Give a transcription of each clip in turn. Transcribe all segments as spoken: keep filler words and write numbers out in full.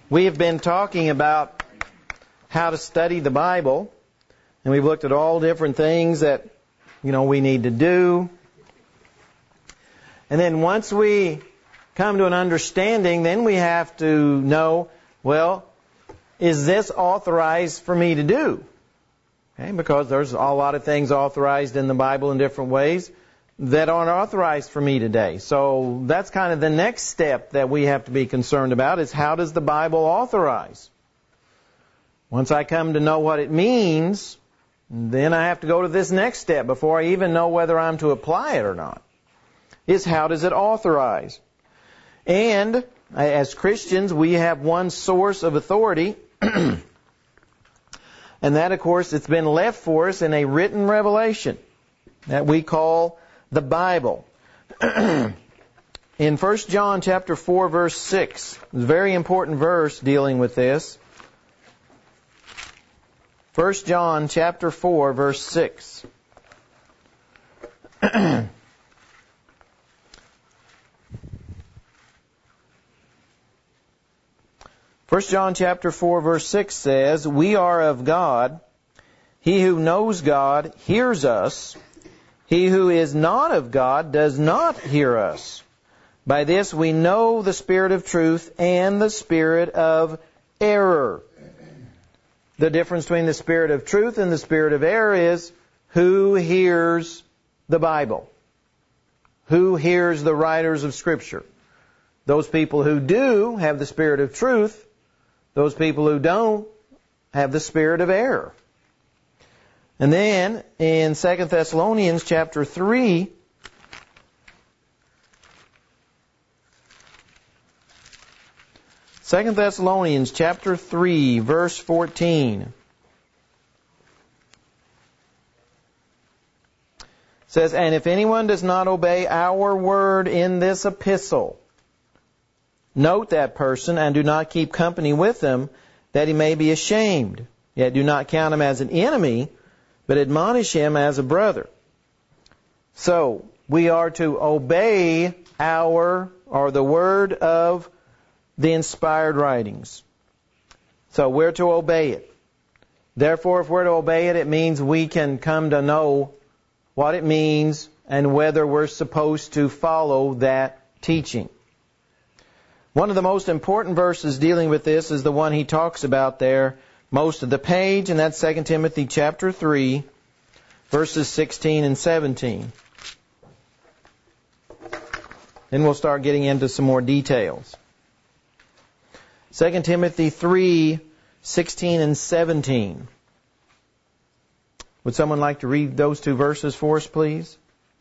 We have been talking about how to study the Bible, and we've looked at all different things that, you know, we need to do. And then once we come to an understanding, then we have to know, well, is this authorized for me to do? Okay, because there's a lot of things authorized in the Bible in different ways that aren't authorized for me today. So that's kind of the next step that we have to be concerned about, is how does the Bible authorize? Once I come to know what it means, then I have to go to this next step before I even know whether I'm to apply it or not, is how does it authorize? And as Christians, we have one source of authority, and that, of course, it's been left for us in a written revelation that we call the Bible. In First John chapter four, verse six, a very important verse dealing with this. First John chapter four, verse six. First John chapter four, verse six says, "We are of God. He who knows God hears us. He who is not of God does not hear us. By this we know the spirit of truth and the spirit of error." The difference between the spirit of truth and the spirit of error is who hears the Bible? Who hears the writers of Scripture? Those people who do have the spirit of truth. Those people who don't have the spirit of error. And then in Second Thessalonians chapter three, Second Thessalonians chapter three, verse fourteen, says, "And if anyone does not obey our word in this epistle, note that person and do not keep company with him, that he may be ashamed. Yet do not count him as an enemy, but admonish him as a brother." So, we are to obey our, or the word of the inspired writings. So, we're to obey it. Therefore, if we're to obey it, it means we can come to know what it means and whether we're supposed to follow that teaching. One of the most important verses dealing with this is the one he talks about there most of the page, and that's Second Timothy chapter three, verses sixteen and seventeen. Then we'll start getting into some more details. Second Timothy three, sixteen and seventeen. Would someone like to read those two verses for us, please?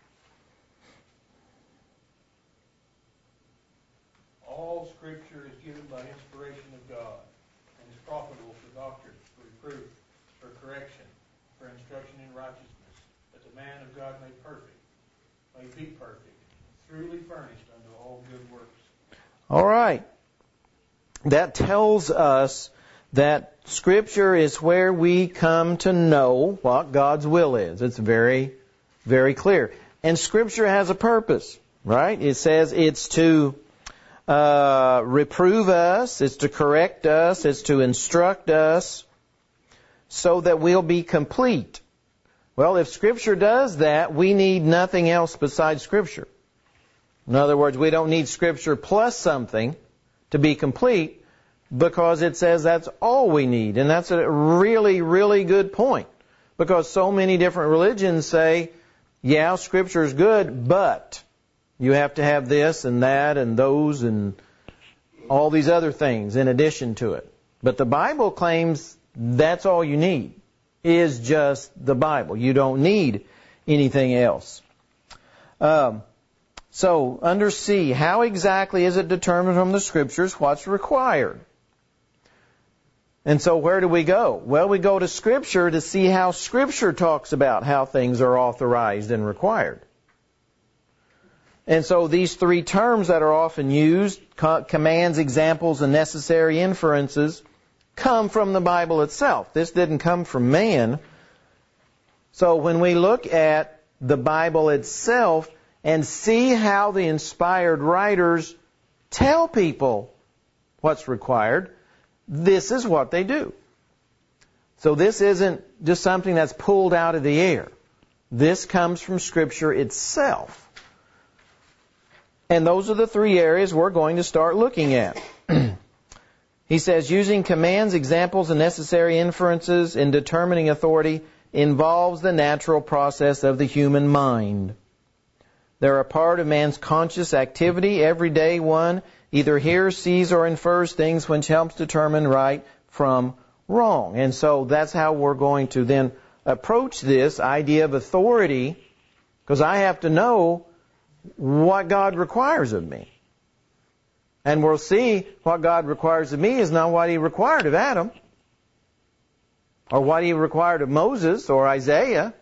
All Scripture is given by inspiration of God, and is profitable for doctrine, for reproof, for correction, for instruction in righteousness, that the man of God may perfect, may be perfect, truly furnished unto all good works. All right. That tells us that Scripture is where we come to know what God's will is. It's very, very clear. And Scripture has a purpose, right? It says it's to uh, reprove us, it's to correct us, it's to instruct us, so that we'll be complete. Well, if Scripture does that, we need nothing else besides Scripture. In other words, we don't need Scripture plus something to be complete, because it says that's all we need. And that's a really, really good point. Because so many different religions say, yeah, Scripture is good, but you have to have this and that and those and all these other things in addition to it. But the Bible claims that's all you need, is just the Bible. You don't need anything else. Um, so, under C, how exactly is it determined from the Scriptures what's required? And so where do we go? Well, we go to Scripture to see how Scripture talks about how things are authorized and required. And so these three terms that are often used, commands, examples, and necessary inferences, come from the Bible itself. This didn't come from man. So when we look at the Bible itself and see how the inspired writers tell people what's required, this is what they do. So this isn't just something that's pulled out of the air. This comes from Scripture itself. And those are the three areas we're going to start looking at. He says, using commands, examples, and necessary inferences in determining authority involves the natural process of the human mind. They're a part of man's conscious activity. Every day one either hears, sees, or infers things which helps determine right from wrong. And so that's how we're going to then approach this idea of authority, because I have to know what God requires of me. And we'll see what God requires of me is not what He required of Adam, or what He required of Moses or Isaiah.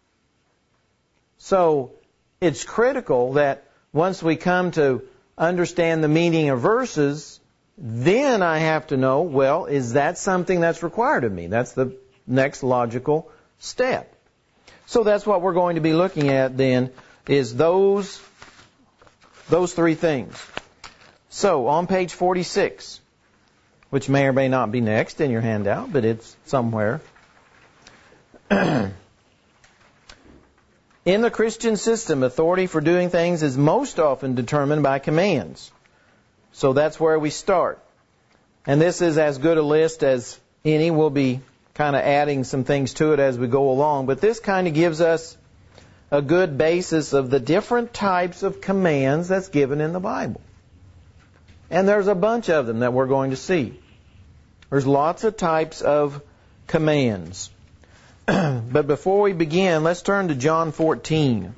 So it's critical that once we come to understand the meaning of verses, then I have to know, well, is that something that's required of me? That's the next logical step. So that's what we're going to be looking at then, is those, those three things. So on page forty-six, which may or may not be next in your handout, but it's somewhere. In the Christian system, authority for doing things is most often determined by commands. So that's where we start. And this is as good a list as any. We'll be kind of adding some things to it as we go along. But this kind of gives us a good basis of the different types of commands that's given in the Bible. And there's a bunch of them that we're going to see. There's lots of types of commands. But before we begin, let's turn to John fourteen.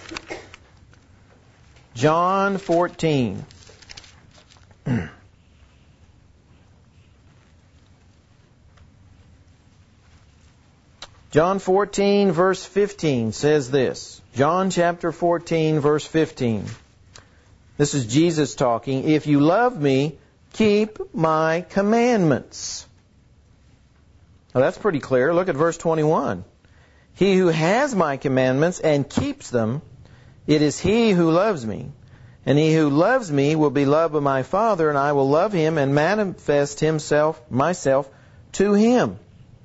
John fourteen. John fourteen, verse fifteen says this. John chapter fourteen, verse fifteen. This is Jesus talking. If you love me, keep my commandments. Now that's pretty clear. Look at verse twenty-one. He who has my commandments and keeps them, it is he who loves me. And he who loves me will be loved by my Father, and I will love him and manifest himself, myself, to him.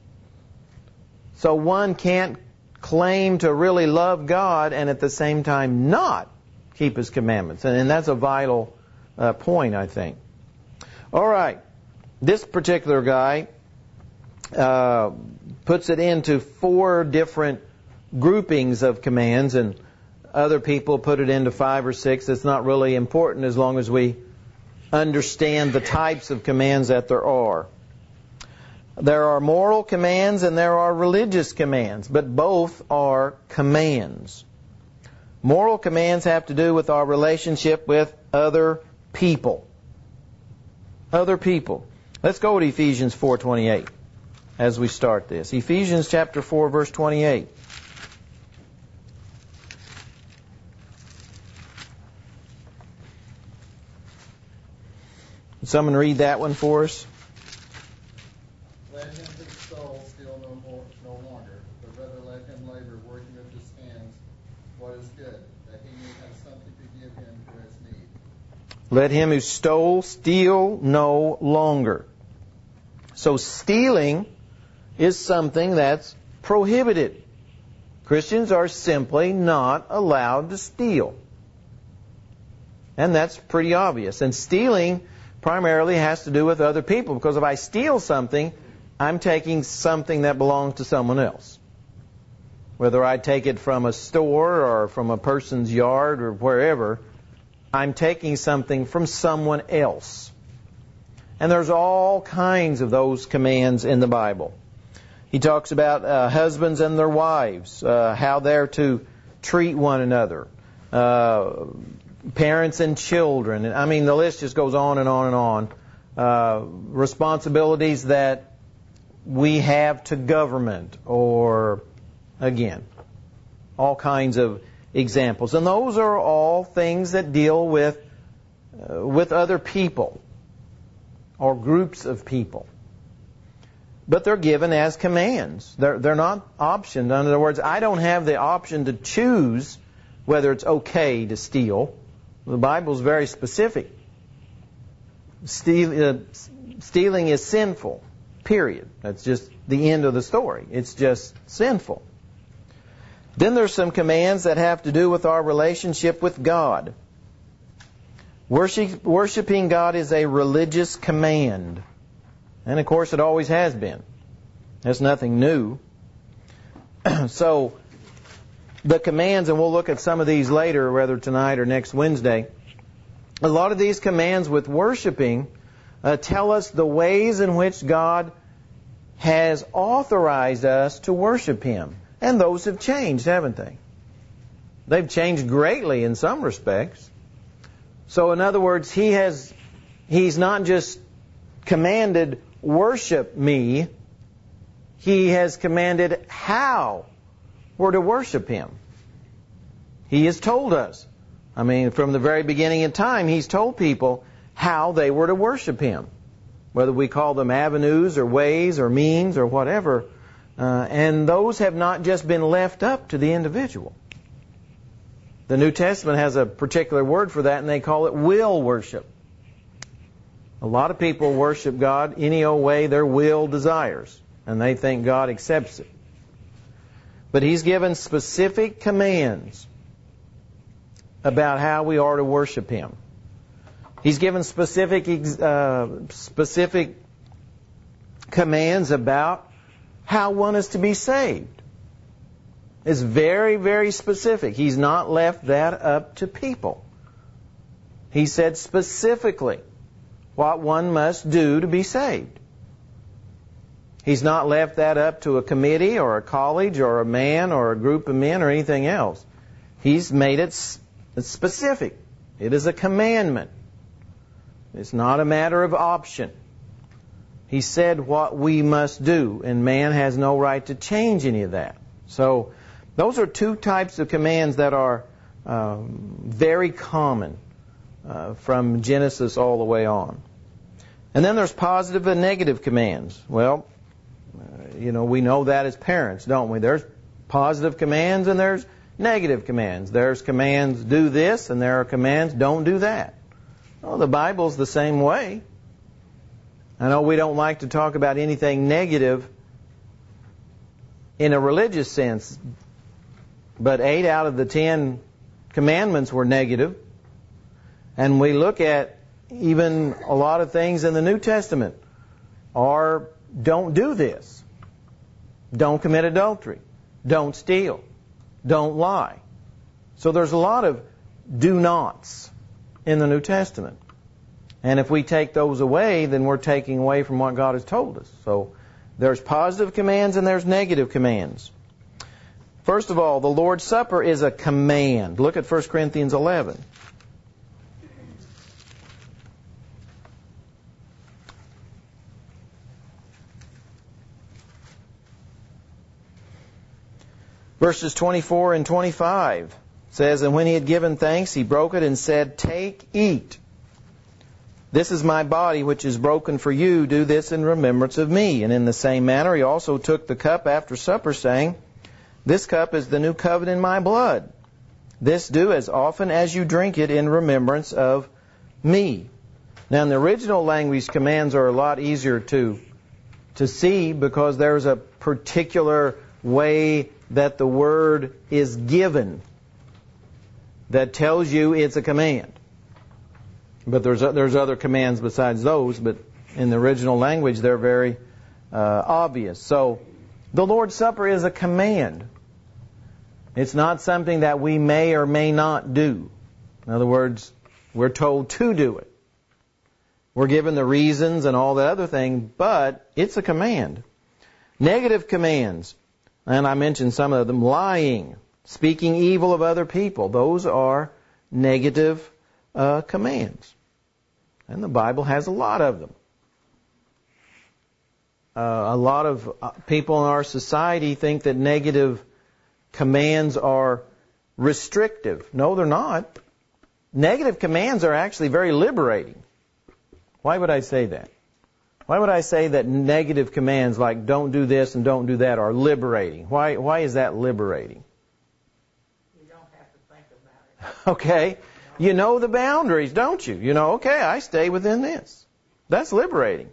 So one can't claim to really love God and at the same time not keep His commandments. And, and that's a vital uh, point, I think. All right. This particular guy uh, puts it into four different groupings of commands, and other people put it into five or six. It's not really important as long as we understand the types of commands that there are. There are moral commands and there are religious commands, but both are commands. Moral commands have to do with our relationship with other people. Other people. Let's go to Ephesians four twenty-eight as we start this. Ephesians chapter four, verse twenty-eight. Can someone read that one for us? Let him who stole steal no more, no longer, but rather let him labor, working with his hands what is good, that he may have something to give him who has need. Let him who stole steal no longer. So stealing is something that's prohibited. Christians are simply not allowed to steal. And that's pretty obvious. And stealing primarily has to do with other people, because if I steal something, I'm taking something that belongs to someone else. Whether I take it from a store or from a person's yard or wherever, I'm taking something from someone else. And there's all kinds of those commands in the Bible. He talks about uh, husbands and their wives, uh, how they're to treat one another, uh, parents and children. I mean, the list just goes on and on and on. Uh, responsibilities that we have to government, or, again, all kinds of examples. And those are all things that deal with uh, with other people or groups of people. But they're given as commands. They're, they're not optioned. In other words, I don't have the option to choose whether it's okay to steal. The Bible's very specific. Steal, uh, stealing is sinful, period. That's just the end of the story. It's just sinful. Then there's some commands that have to do with our relationship with God. Worship, worshiping God is a religious command. And of course it always has been. That's nothing new. So, the commands, and we'll look at some of these later, whether tonight or next Wednesday. A lot of these commands with worshiping uh, tell us the ways in which God has authorized us to worship Him. And those have changed, haven't they? They've changed greatly in some respects. So in other words, He has, He's not just commanded, worship me. He has commanded how we're to worship Him. He has told us. I mean, from the very beginning of time, He's told people how they were to worship Him. Whether we call them avenues or ways or means or whatever. Uh, and those have not just been left up to the individual. The New Testament has a particular word for that, and they call it will worship. A lot of people worship God any old way their will desires, and they think God accepts it. But He's given specific commands about how we are to worship Him. He's given specific uh, specific commands about how one is to be saved. It's very, very specific. He's not left that up to people. He said specifically what one must do to be saved. He's not left that up to a committee or a college or a man or a group of men or anything else. He's made it specific. It is a commandment. It's not a matter of option. He said what we must do, and man has no right to change any of that. So those are two types of commands that are um, very common uh, from Genesis all the way on. And then there's positive and negative commands. Well, uh, you know, we know that as parents, don't we? There's positive commands and there's negative commands. There's commands, do this, and there are commands, don't do that. Well, the Bible's the same way. I know we don't like to talk about anything negative in a religious sense, but eight out of the ten commandments were negative. And we look at even a lot of things in the New Testament are don't do this. Don't commit adultery. Don't steal. Don't lie. So there's a lot of do nots in the New Testament. And if we take those away, then we're taking away from what God has told us. So there's positive commands and there's negative commands. First of all, the Lord's Supper is a command. Look at First Corinthians eleven. Verses twenty-four and twenty-five says, "And when he had given thanks, he broke it and said, 'Take, eat. This is my body, which is broken for you. Do this in remembrance of me.' And in the same manner, he also took the cup after supper, saying, 'This cup is the new covenant in my blood. This do as often as you drink it in remembrance of me.'" Now, in the original language, commands are a lot easier to, to see because there's a particular way that the word is given that tells you it's a command. But there's there's other commands besides those, but in the original language they're very uh, obvious. So the Lord's Supper is a command. It's not something that we may or may not do. In other words, we're told to do it. We're given the reasons and all the other thing, but it's a command. Negative commands, and I mentioned some of them, lying, speaking evil of other people. Those are negative uh, commands. And the Bible has a lot of them. Uh, a lot of people in our society think that negative commands are restrictive. No, they're not. Negative commands are actually very liberating. Why would I say that? Why would I say that negative commands like don't do this and don't do that are liberating? Why, why is that liberating? You don't have to think about it. Okay. You know the boundaries, don't you? You know, okay, I stay within this. That's liberating.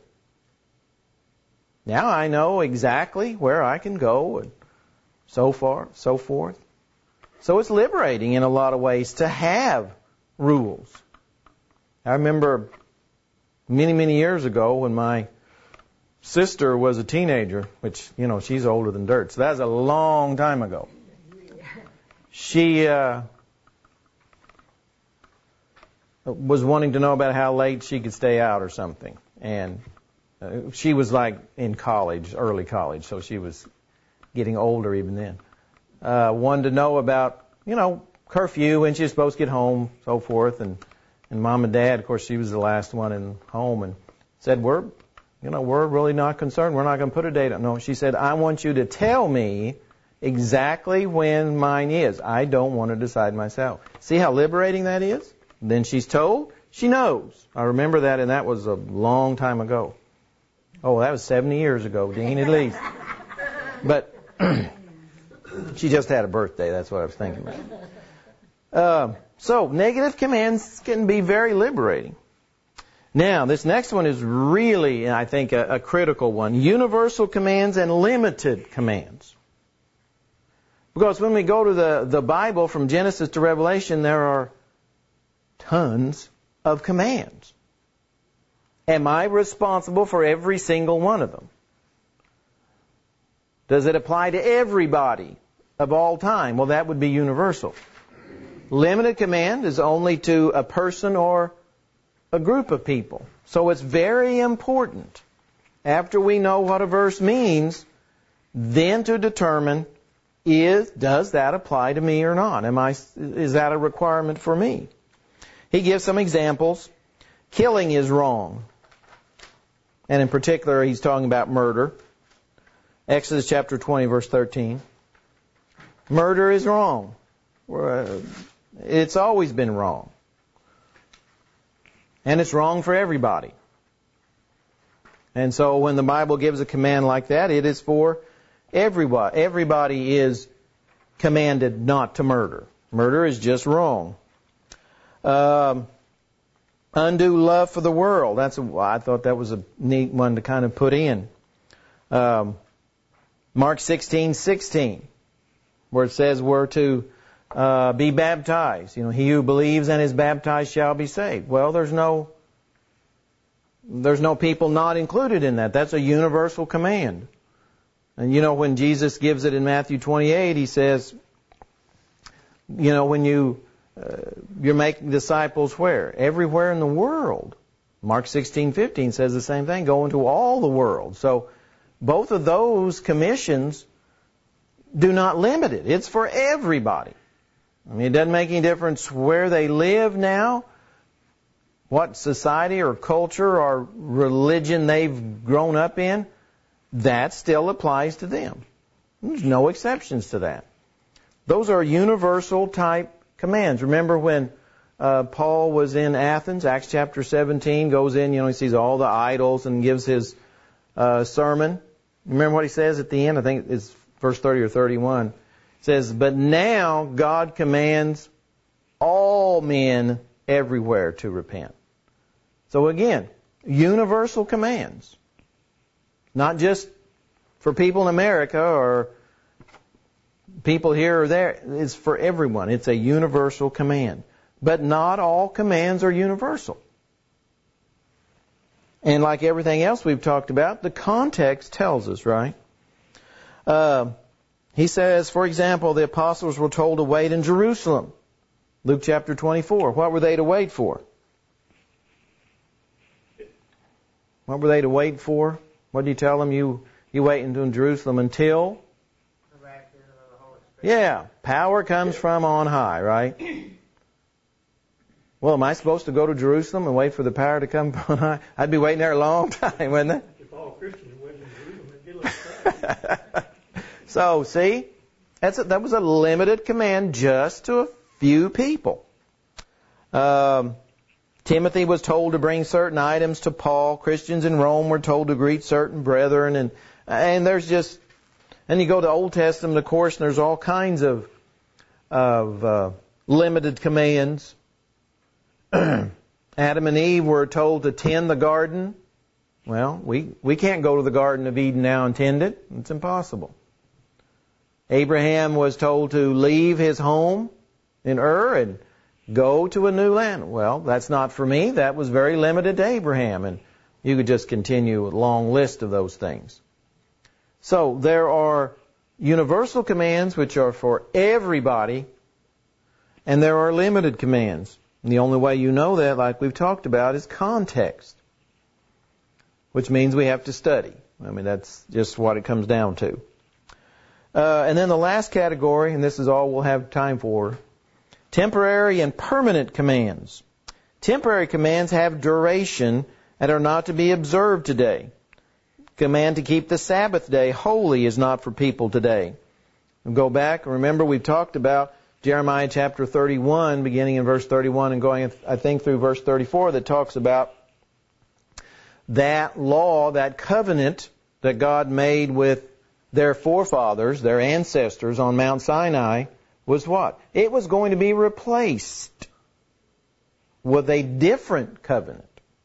Now I know exactly where I can go and so far, so forth. So it's liberating in a lot of ways to have rules. I remember many, many years ago when my sister was a teenager, which, you know, she's older than dirt, so that was a long time ago. She uh, was wanting to know about how late she could stay out or something. And uh, she was like in college, early college, so she was getting older even then. Uh, wanted to know about, you know, curfew, when she was supposed to get home, so forth. And, and mom and dad, of course, she was the last one in home, and said, we're, you know, we're really not concerned. We're not going to put a date on. No, she said, I want you to tell me exactly when mine is. I don't want to decide myself. See how liberating that is? Then she's told. She knows. I remember that, and that was a long time ago. Oh, that was seventy years ago, Dean, at least. But she just had a birthday. That's what I was thinking about. Uh, so, negative commands can be very liberating. Now, this next one is really, I think, a, a critical one. Universal commands and limited commands. Because when we go to the, the Bible from Genesis to Revelation, there are tons of commands. Am I responsible for every single one of them? Does it apply to everybody of all time? Well, that would be universal. Limited command is only to a person or a group of people. So it's very important, after we know what a verse means, then to determine, is does that apply to me or not? Am I, is that a requirement for me? He gives some examples. Killing is wrong. And in particular, he's talking about murder. Exodus chapter twenty, verse thirteen. Murder is wrong. It's always been wrong. And it's wrong for everybody. And so when the Bible gives a command like that, it is for everybody. Everybody is commanded not to murder. Murder is just wrong. Um, undue love for the world. That's a, I thought that was a neat one to kind of put in. Um, Mark sixteen sixteen, where it says we're to uh, be baptized. You know, he who believes and is baptized shall be saved. Well, there's no there's no people not included in that. That's a universal command. And you know, when Jesus gives it in Matthew twenty-eight, he says, you know, when you uh, you're making disciples where? Everywhere in the world. Mark sixteen fifteen says the same thing. Go into all the world. So both of those commissions do not limit it. It's for everybody. I mean, it doesn't make any difference where they live now, what society or culture or religion they've grown up in. That still applies to them. There's no exceptions to that. Those are universal type commands. Remember when uh, Paul was in Athens, Acts chapter seventeen, goes in, you know, he sees all the idols and gives his uh, sermon. Remember what he says at the end? I think it's verse thirty or thirty-one. It says, but now God commands all men everywhere to repent. So again, universal commands. Not just for people in America or people here or there. It's for everyone. It's a universal command. But not all commands are universal. And like everything else we've talked about, the context tells us, right? Uh, he says, for example, the apostles were told to wait in Jerusalem. Luke chapter twenty-four. What were they to wait for? What were they to wait for? What did he tell them? You you wait in Jerusalem until? The rapture of the Holy Spirit. Yeah, power comes from on high, right? Well, am I supposed to go to Jerusalem and wait for the power to come from on high? I'd be waiting there a long time, wouldn't I? If all Christians went in Jerusalem, it'd be like So, see, that's a, that was a limited command just to a few people. Um, Timothy was told to bring certain items to Paul. Christians in Rome were told to greet certain brethren. And and there's just, and you go to the Old Testament, of course, and there's all kinds of, of uh, limited commands. Adam and Eve were told to tend the garden Well, we, we can't go to the Garden of Eden now and tend it. It's impossible. Abraham was told to leave his home in Ur and go to a new land. Well, that's not for me. That was very limited to Abraham. And you could just continue a long list of those things. So there are universal commands which are for everybody, and there are limited commands. And the only way you know that, like we've talked about, is context, which means we have to study. I mean, that's just what it comes down to. Uh, and then the last category, and this is all we'll have time for, temporary and permanent commands. Temporary commands have duration and are not to be observed today. Command to keep the Sabbath day holy is not for people today. We'll go back. Remember, we've talked about Jeremiah chapter thirty-one, beginning in verse thirty-one and going, I think, through verse thirty-four, that talks about that law, that covenant that God made with their forefathers, their ancestors on Mount Sinai, was what? It was going to be replaced with a different covenant.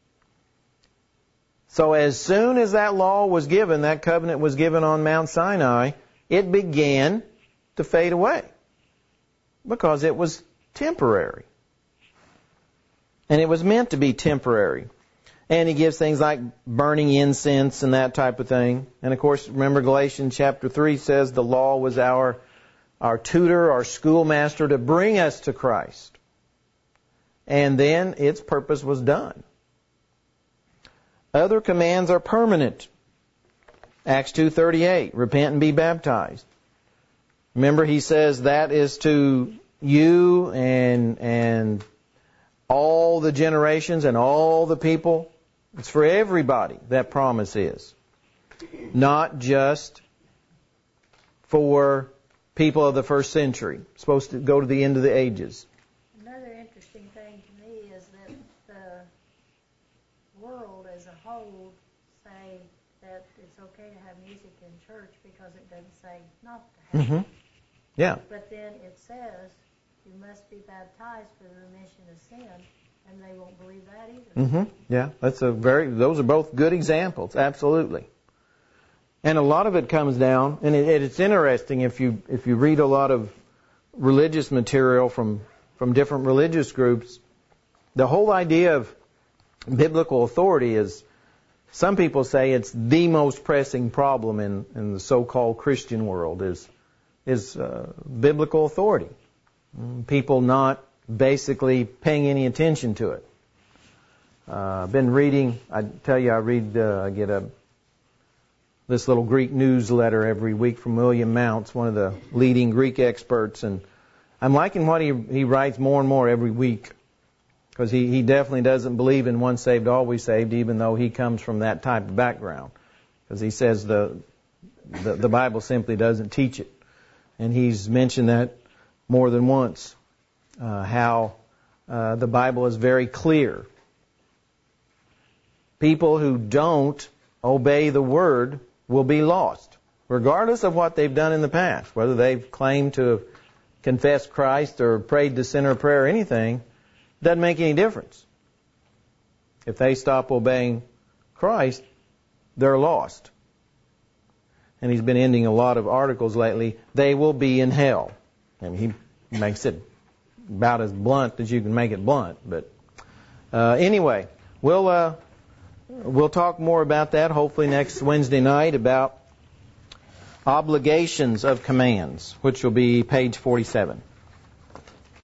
So as soon as that law was given, that covenant was given on Mount Sinai, it began to fade away because it was temporary. And it was meant to be temporary. And he gives things like burning incense and that type of thing. And of course, remember Galatians chapter three says the law was our, our tutor, our schoolmaster to bring us to Christ. And then its purpose was done. Other commands are permanent. Acts two thirty-eight, repent and be baptized. Remember, he says that is to you and and all the generations and all the people. It's for everybody, that promise is. Not just for people of the first century. It's supposed to go to the end of the ages. Another interesting thing to me is that the world as a whole say that it's okay to have music in church because it doesn't say not to have Mm-hmm. it. Yeah. But then it says you must be baptized for the remission of sin, and they won't believe that either. Mm-hmm. Yeah, that's a very. Those are both good examples. Absolutely. And a lot of it comes down, and it, it's interesting if you if you read a lot of religious material from from different religious groups. The whole idea of biblical authority is, some people say it's the most pressing problem in, in the so-called Christian world is is uh, biblical authority. People not basically paying any attention to it. Uh, I've been reading, I tell you, I read, uh, I get a this little Greek newsletter every week from William Mounce, one of the leading Greek experts, and I'm liking what he he writes more and more every week, because he, he definitely doesn't believe in once saved, always saved, even though he comes from that type of background, because he says the, the the Bible simply doesn't teach it, and he's mentioned that more than once, uh, how uh, the Bible is very clear. People who don't obey the Word will be lost, regardless of what they've done in the past, whether they've claimed to have confessed Christ or prayed the sinner prayer or anything. Doesn't make any difference. If they stop obeying Christ, they're lost. And he's been ending a lot of articles lately. They will be in hell. And he makes it about as blunt as you can make it blunt. But uh, anyway, we'll uh, we'll talk more about that hopefully next Wednesday night, about obligations of commands, which will be page forty-seven.